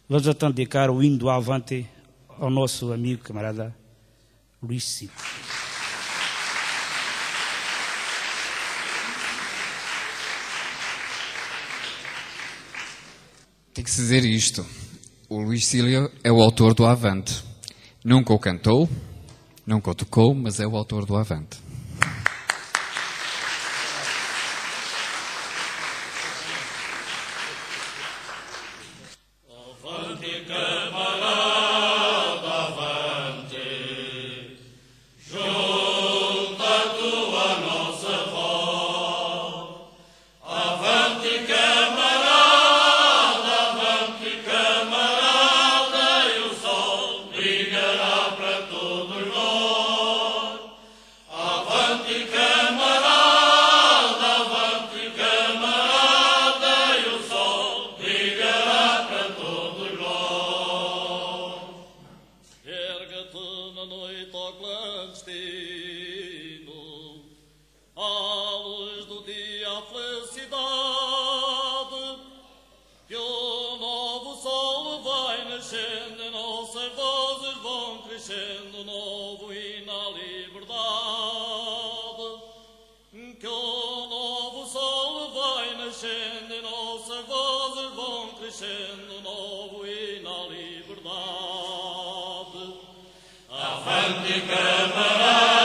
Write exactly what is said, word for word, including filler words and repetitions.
Vamos então dedicar o hino do Avante ao nosso amigo, camarada Luís Ciro. Tem que se dizer isto. O Luís Cílio é o autor do Avante. Nunca o cantou, nunca o tocou, mas é o autor do Avante. Avante, camarada, avante, junta a tua nossa voz. Avante, camarada, avante, camarada, e o sol brilhará para todos nós. Avante, camarada, avante, camarada, e o sol brilhará para todos nós. Erga-te na noite ao clandestino, à luz do dia a felicidade, que o novo sol vai nascendo e nossas vozes vão crescendo, novo hino à liberdade. Que o novo sol vai nascendo e nossas vozes vão crescendo, novo hino à liberdade. Avante, camarada!